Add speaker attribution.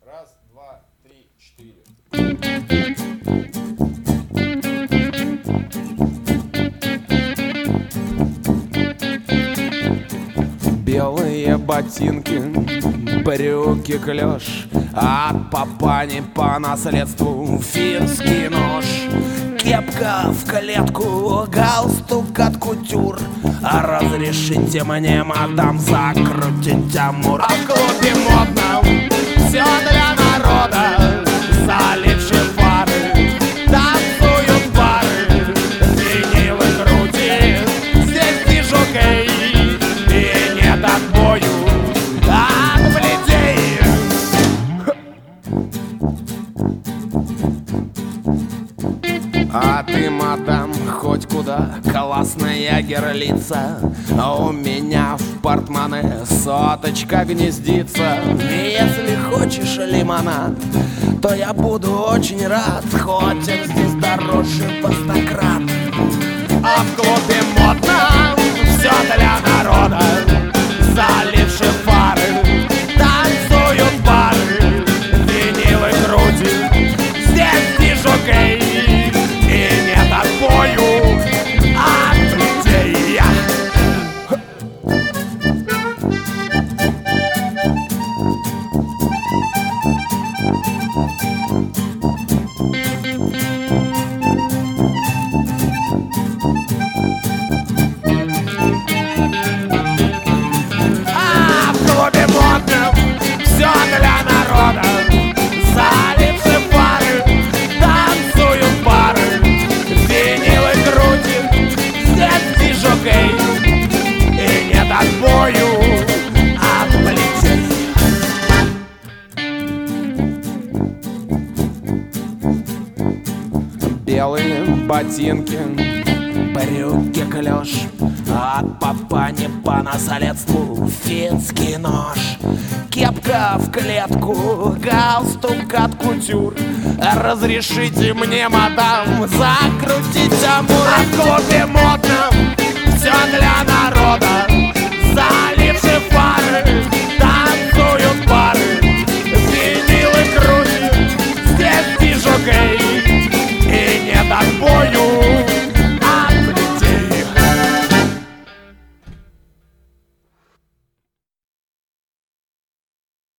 Speaker 1: Раз, два, три, четыре.
Speaker 2: Белые ботинки, брюки клеш, от папани по наследству финский нож. Кепка в клетку, галстук от кутюр. Разрешите мне, мадам, закрутить амур. А в клубе модно, все для народа. Залившие фары, танцуют пары. Винилы крутит, здесь дежокей. И нет отбою от плетей. А ты, мадам, хоть куда, классная герлица. У меня в портмоне соточка гнездится. И если хочешь лимонад, то я буду очень рад. Хоть он здесь дороже по 100 крат. А в клубе модно, все для народа. Залившие фары, танцуют пары. Винилы крутит, здесь дежокей. И нет отбою от плетей. А в клубе модно, все для народа. Залившие фары, танцуют пары. Винилы крутит, здесь дежокей. И нет отбою от плетей. Белые ботинки, брюки клеш, от папани по наследству финский нож. Кепка в клетку, галстук от кутюр. Разрешите мне, мадам, закрутить амур. А в клубе